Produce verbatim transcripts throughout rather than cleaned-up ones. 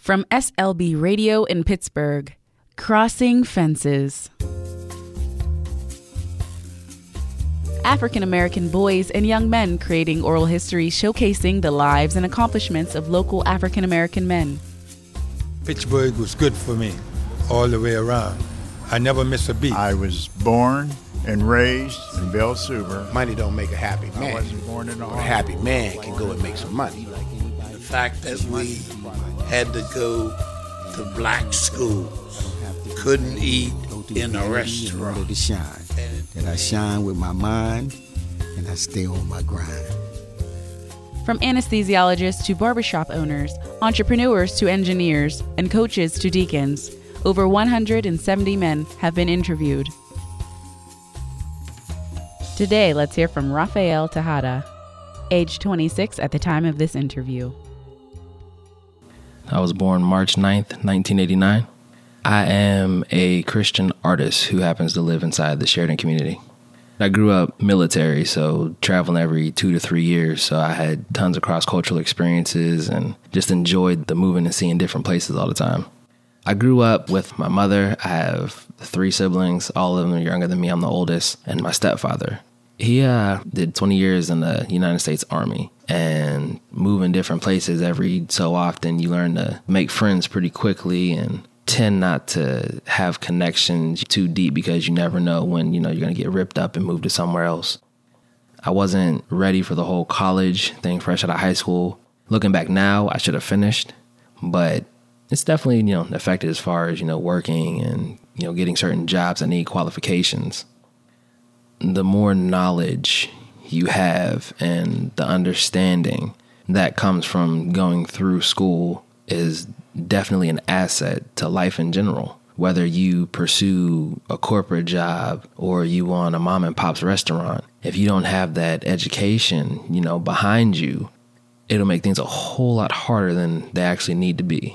From S L B Radio in Pittsburgh, Crossing Fences. African American boys and young men creating oral history showcasing the lives and accomplishments of local African American men. Pittsburgh was good for me all the way around. I never missed a beat. I was born and raised in Belle Suber. Money don't make a happy man. I wasn't born in a A happy man can go and make some money. The fact that we had to go to black schools, couldn't eat in a restaurant. To shine. That I shine with my mind and I stay on my grind. From anesthesiologists to barbershop owners, entrepreneurs to engineers, and coaches to deacons, over one hundred seventy men have been interviewed. Today, let's hear from Rafael Tejada, age twenty-six at the time of this interview. I was born March ninth, nineteen eighty-nine. I am a Christian artist who happens to live inside the Sheridan community. I grew up military, so traveling every two to three years, so I had tons of cross-cultural experiences and just enjoyed the moving and seeing different places all the time. I grew up with my mother. I have three siblings, all of them are younger than me. I'm the oldest, and my stepfather. He uh, did twenty years in the United States Army, and moving different places every so often, you learn to make friends pretty quickly and tend not to have connections too deep because you never know when, you know, you're going to get ripped up and moved to somewhere else. I wasn't ready for the whole college thing fresh out of high school. Looking back now, I should have finished, but it's definitely, you know, affected as far as, you know, working and, you know, getting certain jobs that need qualifications. The more knowledge you have and the understanding that comes from going through school is definitely an asset to life in general. Whether you pursue a corporate job or you want a mom and pop's restaurant, if you don't have that education, you know, behind you, it'll make things a whole lot harder than they actually need to be.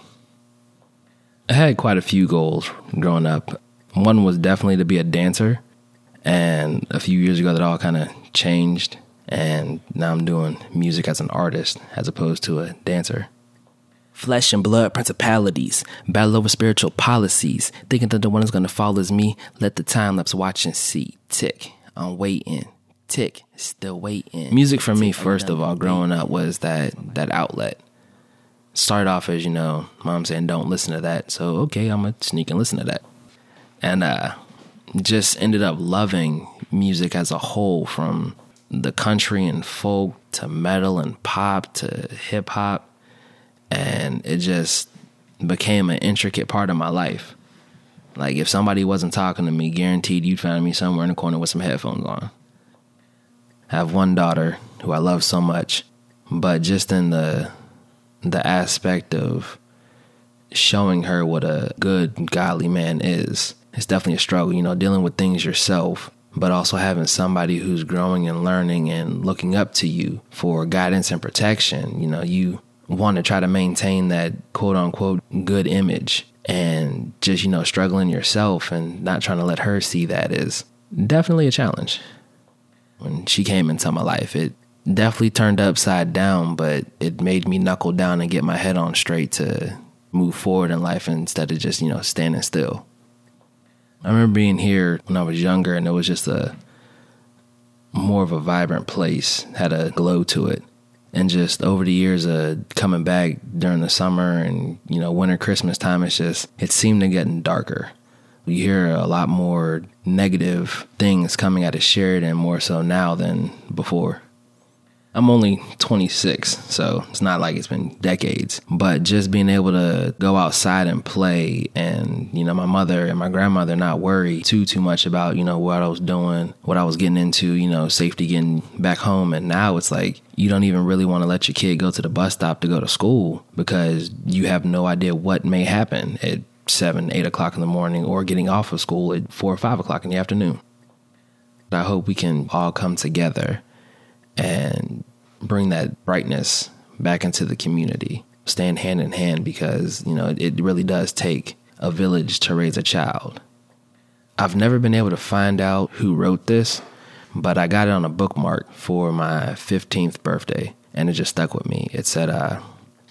I had quite a few goals growing up. One was definitely to be a dancer. And a few years ago that all kind of changed. And now I'm doing music as an artist as opposed to a dancer. Flesh and blood principalities, battle over spiritual policies, thinking that the one is going to fall is me, let the time lapse watch and see, tick, I'm waiting, tick, still waiting. Music for me, first of all, growing up was that, that outlet. Started off as, you know, mom saying don't listen to that, so okay, I'm going to sneak and listen to that. And uh, just ended up loving music as a whole, from the country and folk to metal and pop to hip hop. And it just became an intricate part of my life. Like, if somebody wasn't talking to me, guaranteed you'd find me somewhere in the corner with some headphones on. I have one daughter who I love so much, but just in the the aspect of showing her what a good, godly man is, it's definitely a struggle, you know, dealing with things yourself, but also having somebody who's growing and learning and looking up to you for guidance and protection. You know, you want to try to maintain that quote unquote good image, and just, you know, struggling yourself and not trying to let her see that is definitely a challenge. When she came into my life, it definitely turned upside down, but it made me knuckle down and get my head on straight to move forward in life instead of just, you know, standing still. I remember being here when I was younger, and it was just a more of a vibrant place, had a glow to it. And just over the years of uh, coming back during the summer and, you know, winter, Christmas time, it's just, it seemed to get darker. You hear a lot more negative things coming out of Sheridan, more so now than before. I'm only twenty-six, so it's not like it's been decades. But just being able to go outside and play, and, you know, my mother and my grandmother not worry too, too much about, you know, what I was doing, what I was getting into, you know, safety getting back home. And now it's like, you don't even really want to let your kid go to the bus stop to go to school because you have no idea what may happen at seven, eight o'clock in the morning, or getting off of school at four or five o'clock in the afternoon. I hope we can all come together and bring that brightness back into the community, stand hand in hand, because, you know, it really does take a village to raise a child. I've never been able to find out who wrote this, but I got it on a bookmark for my fifteenth birthday, and it just stuck with me. It said, uh,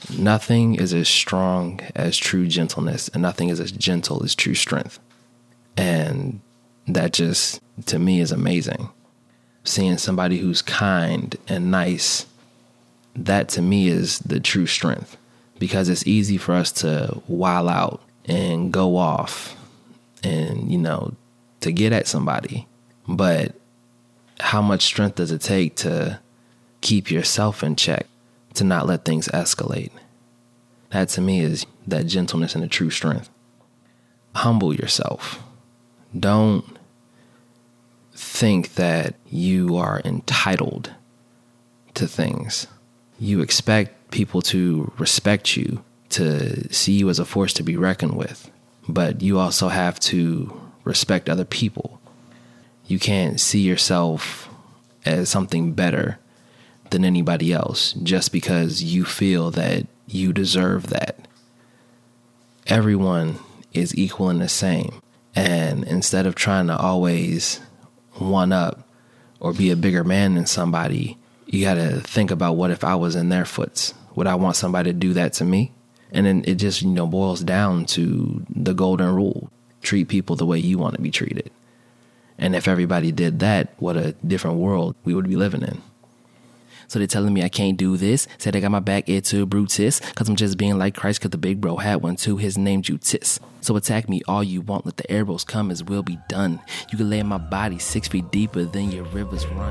Nothing is as strong as true gentleness, and nothing is as gentle as true strength. And that just, to me, is amazing. Seeing somebody who's kind and nice, that to me is the true strength, because it's easy for us to wild out and go off and, you know, to get at somebody. But how much strength does it take to keep yourself in check, to not let things escalate? That to me is that gentleness and the true strength. Humble yourself. Don't think that you are entitled to things. You expect people to respect you, to see you as a force to be reckoned with, but you also have to respect other people. You can't see yourself as something better than anybody else just because you feel that you deserve that. Everyone is equal and the same. And instead of trying to always one up or be a bigger man than somebody, you got to think about, what if I was in their foots? Would I want somebody to do that to me? And then it just, you know, boils down to the golden rule. Treat people the way you want to be treated. And if everybody did that, what a different world we would be living in. So they're telling me I can't do this. Said they got my back ear to Brutus. Cause I'm just being like Christ, cause the big bro had one too. His name Jutis. So attack me all you want. Let the arrows come, as will be done. You can lay in my body six feet deeper than your rivers run.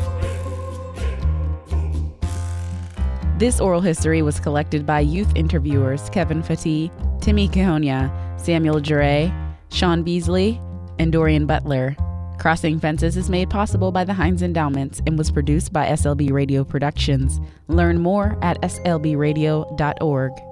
This oral history was collected by youth interviewers Kevin Fatih, Timmy Cahonia, Samuel Jure, Sean Beasley, and Dorian Butler. Crossing Fences is made possible by the Heinz Endowments and was produced by S L B Radio Productions. Learn more at S L B radio dot org.